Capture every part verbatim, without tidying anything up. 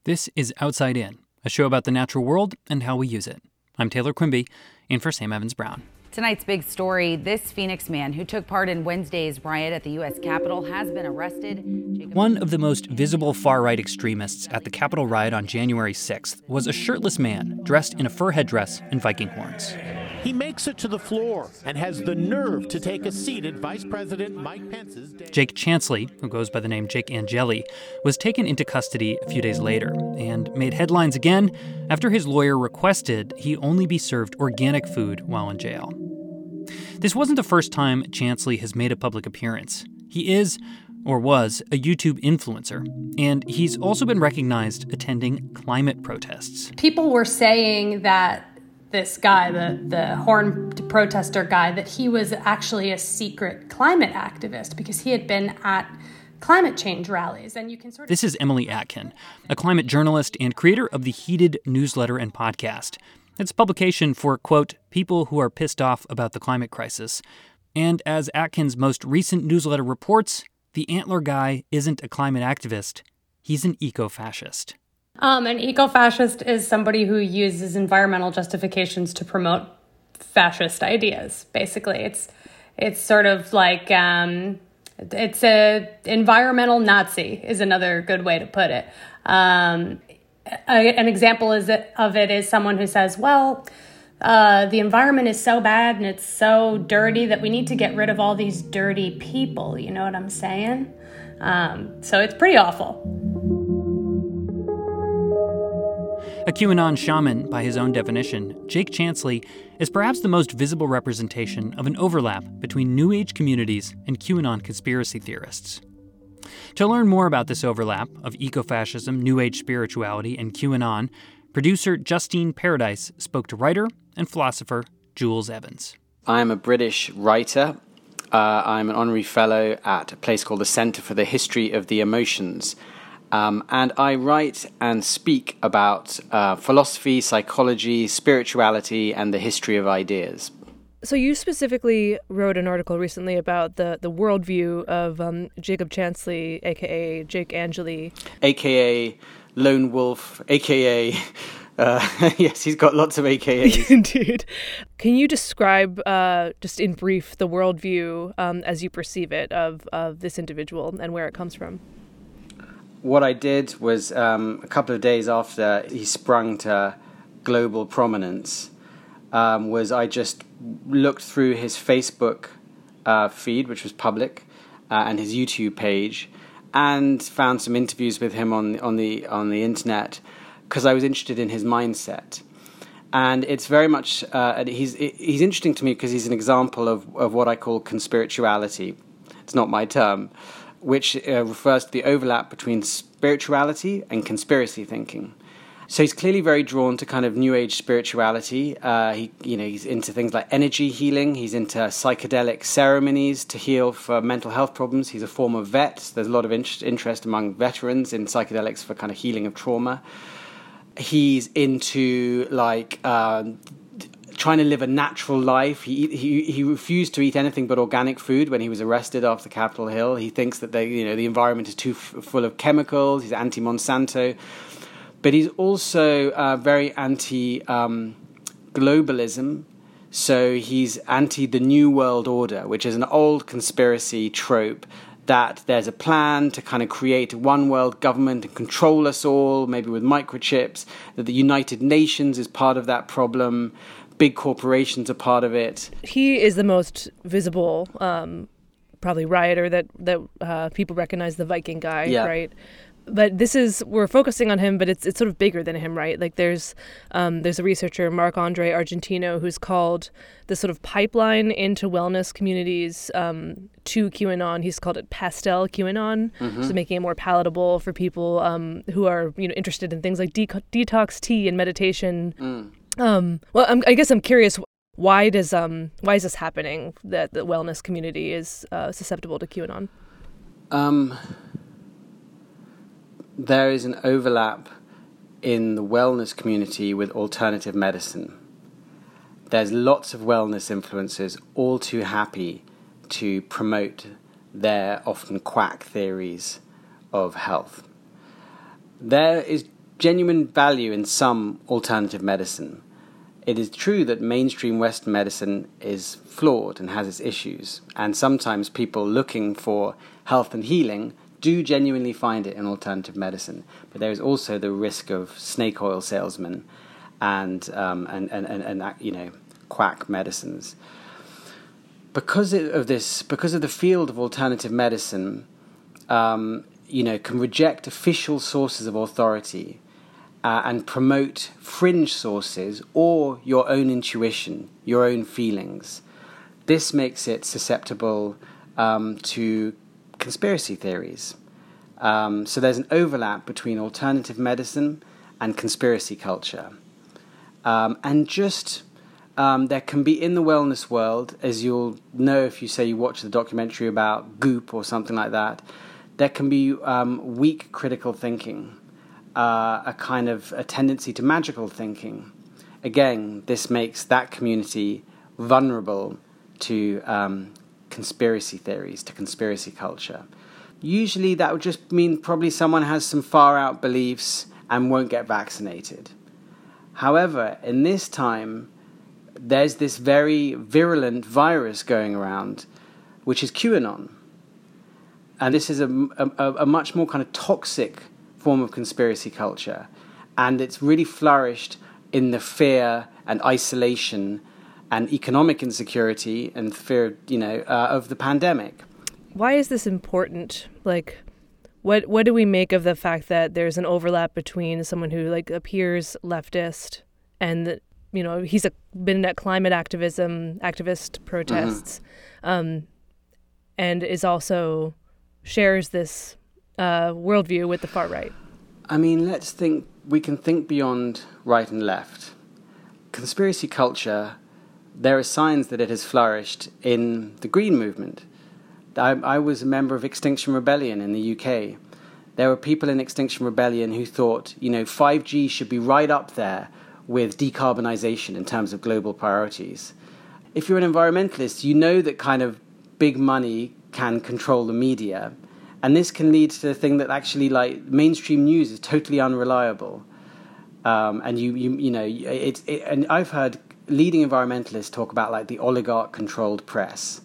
This is Outside In, a show about the natural world and how we use it. I'm Taylor Quimby, in for Sam Evans-Brown. Tonight's big story, this Phoenix man who took part in Wednesday's riot at the U S Capitol has been arrested. Jacob One of the most visible far-right extremists at the Capitol riot on January sixth was a shirtless man dressed in a fur headdress and Viking horns. He makes it to the floor and has the nerve to take a seat at Vice President Mike Pence's day. Jake Chansley, who goes by the name Jake Angeli, was taken into custody a few days later and made headlines again after his lawyer requested he only be served organic food while in jail. This wasn't the first time Chansley has made a public appearance. He is, or was, a YouTube influencer, and he's also been recognized attending climate protests. People were saying that this guy, the, the horn protester guy, that he was actually a secret climate activist because he had been at climate change rallies. And you can sort of... This is Emily Atkin, a climate journalist and creator of the Heated newsletter and podcast. It's a publication for, quote, people who are pissed off about the climate crisis. And as Atkin's most recent newsletter reports, the antler guy isn't a climate activist. He's an eco-fascist. Um, an eco-fascist is somebody who uses environmental justifications to promote fascist ideas, basically. It's it's sort of like, um, it's a environmental Nazi is another good way to put it. Um, a, an example is that, of it is someone who says, well, uh, the environment is so bad and it's so dirty that we need to get rid of all these dirty people. You know what I'm saying? Um, so it's pretty awful. A QAnon shaman, by his own definition, Jake Chansley is perhaps the most visible representation of an overlap between New Age communities and QAnon conspiracy theorists. To learn more about this overlap of ecofascism, New Age spirituality, and QAnon, producer Justine Paradise spoke to writer and philosopher Jules Evans. I'm a British writer. Uh, I'm an honorary fellow at a place called the Centre for the History of the Emotions. Um, and I write and speak about uh, philosophy, psychology, spirituality, and the history of ideas. So you specifically wrote an article recently about the, the worldview of um, Jacob Chansley, a k a. Jake Angeli. a k a. Lone Wolf, a k a. Uh, yes, he's got lots of A K As. Indeed. Can you describe, uh, just in brief, the worldview um, as you perceive it of, of this individual and where it comes from? What I did was, um, a couple of days after he sprung to global prominence, um, was I just looked through his Facebook uh, feed, which was public, uh, and his YouTube page, and found some interviews with him on on the on the internet because I was interested in his mindset. And it's very much uh, he's he's interesting to me because he's an example of of what I call conspirituality. It's not my term. Which uh, refers to the overlap between spirituality and conspiracy thinking. So he's clearly very drawn to kind of New Age spirituality. Uh, he, you know, he's into things like energy healing. He's into psychedelic ceremonies to heal for mental health problems. He's a former vet. There's a lot of interest, interest among veterans in psychedelics for kind of healing of trauma. He's into like uh, trying to live a natural life. He he he refused to eat anything but organic food when he was arrested after Capitol Hill. He thinks that they, you know, the environment is too f- full of chemicals. He's anti-Monsanto, but he's also uh, very anti-globalism. Um, so he's anti the New World Order, which is an old conspiracy trope that there's a plan to kind of create one world government and control us all, maybe with microchips. That the United Nations is part of that problem. Big corporations are part of it. He is the most visible, um, probably rioter that that uh, people recognize, the Viking guy, yeah. right? But this is we're focusing on him, but it's it's sort of bigger than him, right? Like there's um, there's a researcher, Marc-Andre Argentino, who's called the sort of pipeline into wellness communities um, to QAnon. He's called it pastel QAnon, mm-hmm. so making it more palatable for people um, who are, you know, interested in things like de- detox tea and meditation. Mm. Um, well, I'm, I guess I'm curious, why does um why is this happening that the wellness community is uh, susceptible to QAnon? Um, there is an overlap in the wellness community with alternative medicine. There's lots of wellness influencers all too happy to promote their often quack theories of health. There is genuine value in some alternative medicine. It is true that mainstream Western medicine is flawed and has its issues, and sometimes people looking for health and healing do genuinely find it in alternative medicine. But there is also the risk of snake oil salesmen and um, and, and, and, and you know quack medicines. Because of this, because of the field of alternative medicine, um, you know, can reject official sources of authority. Uh, and promote fringe sources or your own intuition, your own feelings. This makes it susceptible um, to conspiracy theories. Um, so there's an overlap between alternative medicine and conspiracy culture. Um, and just, um, there can be in the wellness world, as you'll know if you say you watch the documentary about Goop or something like that, there can be um, weak critical thinking. Uh, a kind of a tendency to magical thinking. Again, this makes that community vulnerable to um, conspiracy theories, to conspiracy culture. Usually that would just mean probably someone has some far-out beliefs and won't get vaccinated. However, in this time, there's this very virulent virus going around, which is QAnon. And this is a, a, a much more kind of toxic form of conspiracy culture, and it's really flourished in the fear and isolation and economic insecurity and fear, you know, uh, of the pandemic. Why is this important? Like, what what do we make of the fact that there's an overlap between someone who like appears leftist and, you know, he's a, been at climate activism, activist protests, mm-hmm. um, and is also shares this Uh, worldview with the far right? I mean, let's think, we can think beyond right and left. Conspiracy culture, there are signs that it has flourished in the Green movement. I, I was a member of Extinction Rebellion in the U K. There were people in Extinction Rebellion who thought, you know, five G should be right up there with decarbonization in terms of global priorities. If you're an environmentalist, you know that kind of big money can control the media. And this can lead to the thing that actually, like, mainstream news is totally unreliable. Um, and you, you, you know, it's. It, and I've heard leading environmentalists talk about like the oligarch-controlled press.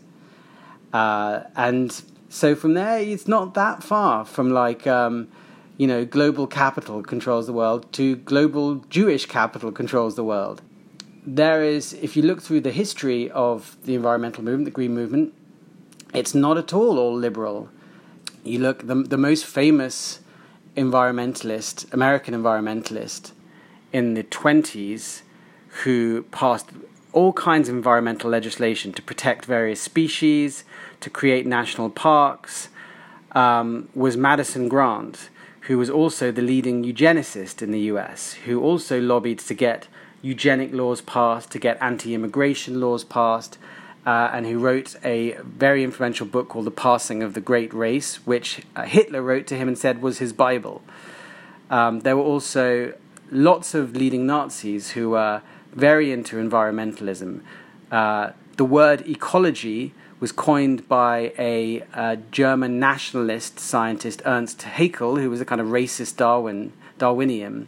Uh, and so from there, it's not that far from like, um, you know, global capital controls the world to global Jewish capital controls the world. There is, if you look through the history of the environmental movement, the Green movement, it's not at all all liberal. You look, the, the most famous environmentalist, American environmentalist in the twenties who passed all kinds of environmental legislation to protect various species, to create national parks, um, was Madison Grant, who was also the leading eugenicist in the U S, who also lobbied to get eugenic laws passed, to get anti-immigration laws passed, Uh, and who wrote a very influential book called The Passing of the Great Race, which uh, Hitler wrote to him and said was his Bible. Um, there were also lots of leading Nazis who were very into environmentalism. Uh, the word ecology was coined by a, a German nationalist scientist, Ernst Haeckel, who was a kind of racist Darwin, Darwinian.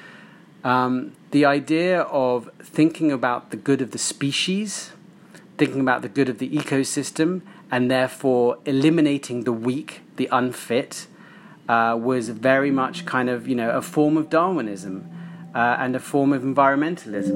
Um, the idea of thinking about the good of the species, thinking about the good of the ecosystem, and therefore eliminating the weak, the unfit, uh, was very much kind of, you know, a form of Darwinism uh, and a form of environmentalism.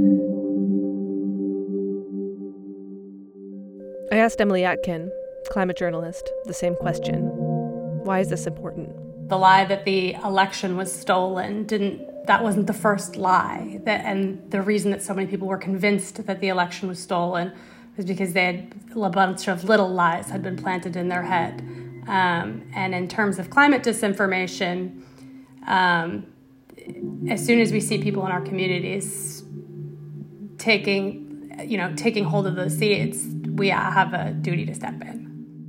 I asked Emily Atkin, climate journalist, the same question. Why is this important? The lie that the election was stolen didn't, that wasn't the first lie. That, and the reason that so many people were convinced that the election was stolen was because they had a bunch of little lies had been planted in their head. Um, and in terms of climate disinformation, um, as soon as we see people in our communities taking, you know, taking hold of those seeds, we have a duty to step in.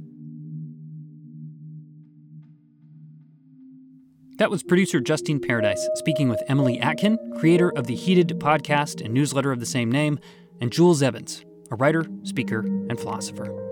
That was producer Justine Paradise speaking with Emily Atkin, creator of the Heated podcast and newsletter of the same name, and Jules Evans, a writer, speaker, and philosopher.